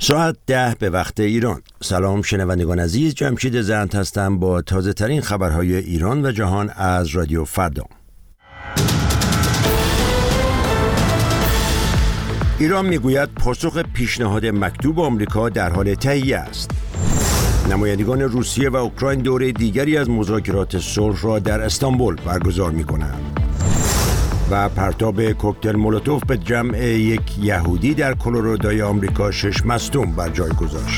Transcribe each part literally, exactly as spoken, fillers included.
ساعت ده به وقت ایران. سلام شنوندگان عزیز، جمشید زند هستم با تازه ترین خبرهای ایران و جهان از رادیو فردا. ایران میگوید پاسخ پیشنهاد مکتوب آمریکا در حال تهیه است. نمایندگان روسیه و اوکراین دوره دیگری از مذاکرات صلح را در استانبول برگزار می‌کنند. و پرتاب کوکتل مولوتوف به جمع یک یهودی در کلرادوی آمریکا شش مصدوم بر جای گذاشت.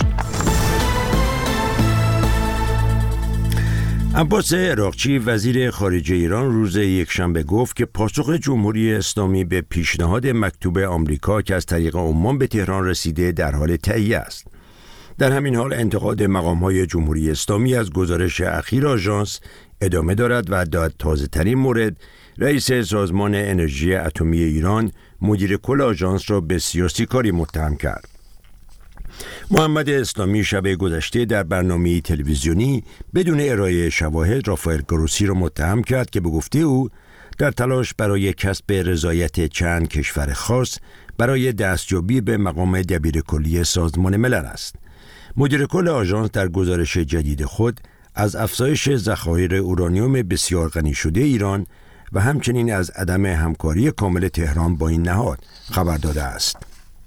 عباس عراقچی وزیر خارجه ایران روز یکشنبه گفت که پاسخ جمهوری اسلامی به پیشنهاد مکتوب آمریکا که از طریق عمان به تهران رسیده در حال تهیه است. در همین حال انتقاد مقام‌های جمهوری اسلامی از گزارش اخیر آژانس ادامه دارد و در تازه‌ترین مورد رئیس سازمان انرژی اتمی ایران مدیر کل آژانس را به سیاسی کاری متهم کرد. محمد اسلامی شب گذشته در برنامه تلویزیونی بدون ارائه شواهد رافائل گروسی را متهم کرد که به گفته او در تلاش برای کسب رضایت چند کشور خاص برای دستیابی به مقام دبیرکلی سازمان ملل است. مدیر کل آژانس در گزارش جدید خود از افزایش ذخایر اورانیوم بسیار غنی شده ایران و همچنین از عدم همکاری کامل تهران با این نهاد خبر داده است.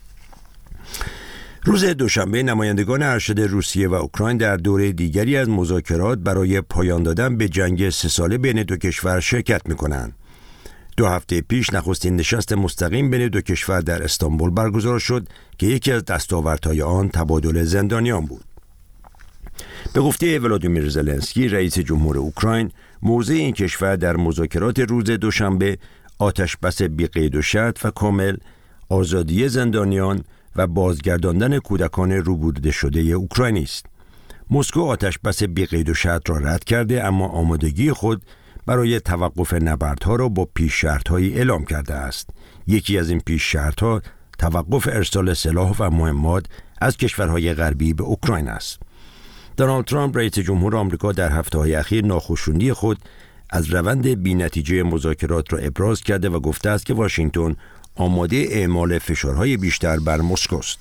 روز دوشنبه نمایندگان ارشد روسیه و اوکراین در دوره دیگری از مذاکرات برای پایان دادن به جنگ سه ساله بین دو کشور شرکت می‌کنند. دو هفته پیش نخستین نشست مستقیم بین دو کشور در استانبول برگزار شد که یکی از دستاوردهای آن تبادل زندانیان بود. به گفته ولادیمیر زلنسکی رئیس جمهور اوکراین، موضع این کشور در مذاکرات روز دوشنبه آتش بس بی قید و شرط و کامل، آزادی زندانیان و بازگرداندن کودکان روبوده شده اوکراینی است. مسکو آتش بس بی قید و شرط را رد کرده، اما آمادگی خود برای توقف نبردها را با پیش شرط‌هایی اعلام کرده است. یکی از این پیش شرط‌ها توقف ارسال سلاح و مهمات از کشورهای غربی به اوکراین است. دونالد ترامپ رئیس جمهور آمریکا در هفته‌های اخیر ناخوشنودی خود از روند بی‌نتیجه مذاکرات را ابراز کرده و گفته است که واشنگتن آماده اعمال فشارهای بیشتر بر مسکو است.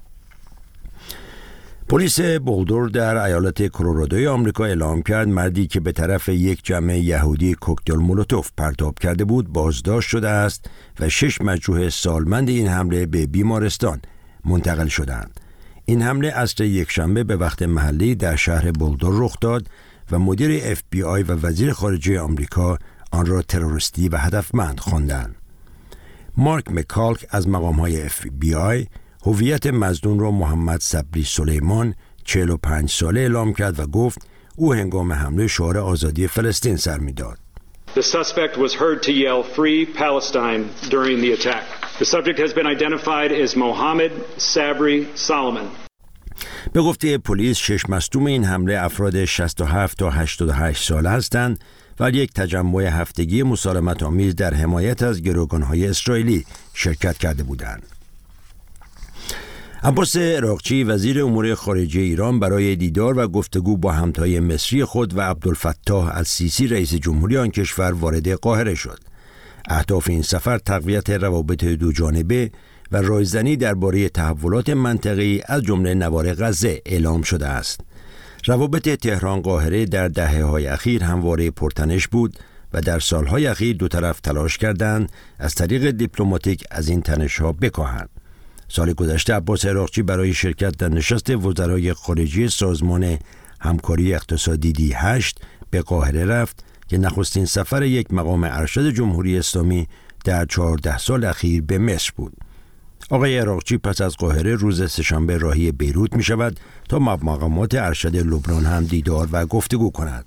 پلیس بولدور در ایالت کلرادوی آمریکا اعلام کرد مردی که به طرف یک جمع یهودی کوکتل مولوتوف پرتاب کرده بود بازداشت شده است و شش مجروح سالمند این حمله به بیمارستان منتقل شدند. این حمله عصر یکشنبه به وقت محلی در شهر بولدور رخ داد و مدیر اف بی آی و وزیر خارجه آمریکا آن را تروریستی و هدفمند خواندند. مارک مکالک از مقام‌های اف بی آی هویت مظنون را محمد صبری سلیمان چهل و پنج ساله اعلام کرد و گفت او هنگام حمله شعار آزادی فلسطین سر می‌داد. The suspect was heard to yell "Free Palestine" during the attack. The subject has been identified as Mohammed Sabri Solomon. به گفته پلیس شش مصدوم این حمله افراد شصت و هفت تا هشتاد و هشت ساله هستند و یک تجمع هفتگی مسالمت آمیز در حمایت از گروگان‌های اسرائیلی شرکت کرده بودند. عباس عراقچی وزیر امور خارجه ایران برای دیدار و گفتگو با همتای مصری خود و عبدالفتاح السیسی رئیس جمهوری آن کشور وارد قاهره شد. اهداف این سفر تقویت روابط دو جانبه و رایزنی درباره تحولات منطقه‌ای از جمله نوار غزه اعلام شده است. روابط تهران قاهره در دهه‌های اخیر همواره پرتنش بود و در سالهای اخیر دو طرف تلاش کردند از طریق دیپلماتیک از این تنش‌ها بکاهند. سال گذشته عباس عراقچی برای شرکت در نشست وزرای خارجه سازمان همکاری اقتصادی دی هشت به قاهره رفت که نخستین سفر یک مقام ارشد جمهوری اسلامی در چهارده سال اخیر به مصر بود. آقای عراقچی پس از قاهره روز سه‌شنبه راهی بیروت می شود تا مقامات ارشد لبنان هم دیدار و گفتگو کند.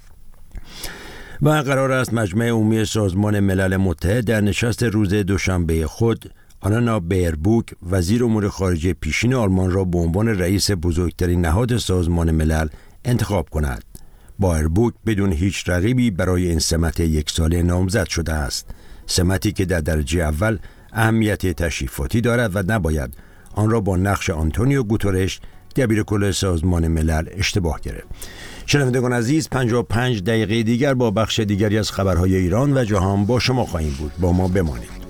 و قرار است مجمع عمومی سازمان ملل متحد در نشست روز دوشنبه خود آنانا بیربوک وزیر امور خارجه پیشین آلمان را به عنوان رئیس بزرگترین نهاد سازمان ملل انتخاب کند. بیربوک بدون هیچ رقیبی برای این سمت یک ساله نامزد شده است. سمتی که در درجه اول اهمیت تشریفاتی دارد و نباید آن را با نقش آنتونیو گوترش دبیرکل سازمان ملل اشتباه گرفت. شنوندگان عزیز، پنجاه و پنج دقیقه دیگر با بخش دیگری از خبرهای ایران و جهان با شما خواهیم بود. با ما بمانید.